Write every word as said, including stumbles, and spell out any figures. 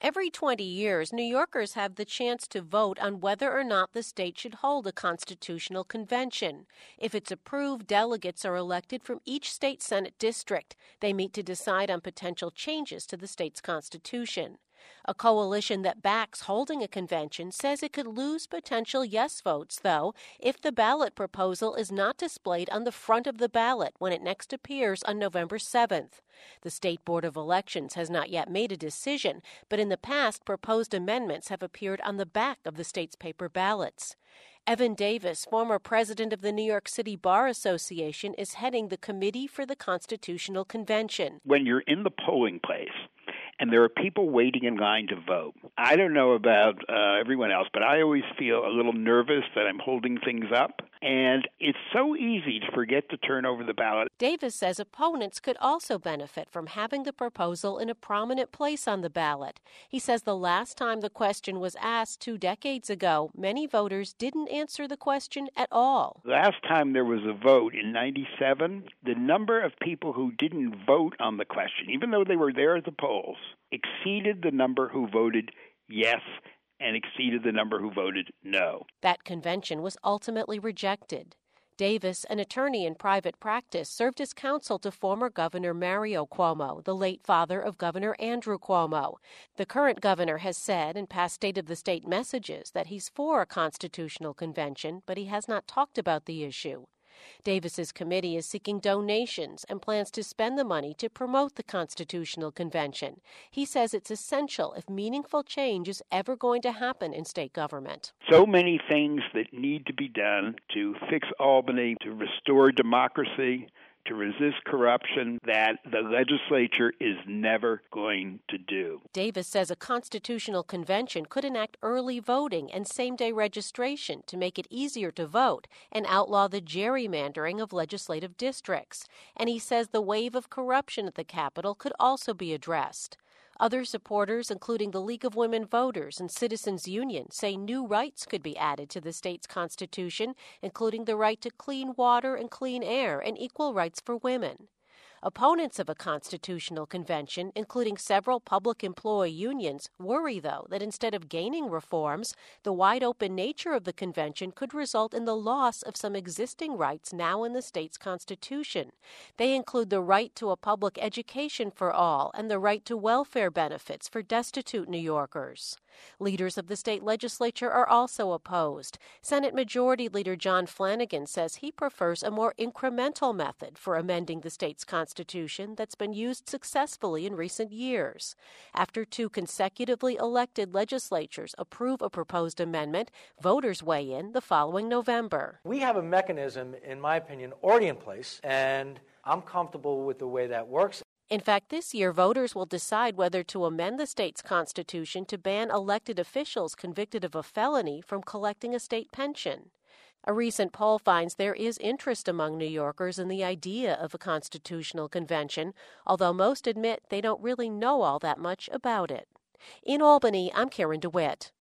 Every twenty years, New Yorkers have the chance to vote on whether or not the state should hold a constitutional convention. If it's approved, delegates are elected from each state Senate district. They meet to decide on potential changes to the state's constitution. A coalition that backs holding a convention says it could lose potential yes votes, though, if the ballot proposal is not displayed on the front of the ballot when it next appears on November seventh. The State Board of Elections has not yet made a decision, but in the past, proposed amendments have appeared on the back of the state's paper ballots. Evan Davis, former president of the New York City Bar Association, is heading the Committee for the Constitutional Convention. When you're in the polling place, and there are people waiting in line to vote. I don't know about uh, everyone else, but I always feel a little nervous that I'm holding things up. And it's so easy to forget to turn over the ballot. Davis says opponents could also benefit from having the proposal in a prominent place on the ballot. He says the last time the question was asked two decades ago, many voters didn't answer the question at all. Last time there was a vote in ninety-seven, the number of people who didn't vote on the question, even though they were there at the polls, exceeded the number who voted yes and exceeded the number who voted no. That convention was ultimately rejected. Davis, an attorney in private practice, served as counsel to former Governor Mario Cuomo, the late father of Governor Andrew Cuomo. The current governor has said in past State of the State messages that he's for a constitutional convention, but he has not talked about the issue. Davis's committee is seeking donations and plans to spend the money to promote the Constitutional Convention. He says it's essential if meaningful change is ever going to happen in state government. So many things that need to be done to fix Albany, to restore democracy, to resist corruption, that the legislature is never going to do. Davis says a constitutional convention could enact early voting and same-day registration to make it easier to vote and outlaw the gerrymandering of legislative districts. And he says the wave of corruption at the Capitol could also be addressed. Other supporters, including the League of Women Voters and Citizens Union, say new rights could be added to the state's constitution, including the right to clean water and clean air and equal rights for women. Opponents of a constitutional convention, including several public employee unions, worry, though, that instead of gaining reforms, the wide-open nature of the convention could result in the loss of some existing rights now in the state's constitution. They include the right to a public education for all and the right to welfare benefits for destitute New Yorkers. Leaders of the state legislature are also opposed. Senate Majority Leader John Flanagan says he prefers a more incremental method for amending the state's constitution that's been used successfully in recent years. After two consecutively elected legislatures approve a proposed amendment, voters weigh in the following November. We have a mechanism, in my opinion, already in place, and I'm comfortable with the way that works. In fact, this year, voters will decide whether to amend the state's constitution to ban elected officials convicted of a felony from collecting a state pension. A recent poll finds there is interest among New Yorkers in the idea of a constitutional convention, although most admit they don't really know all that much about it. In Albany, I'm Karen DeWitt.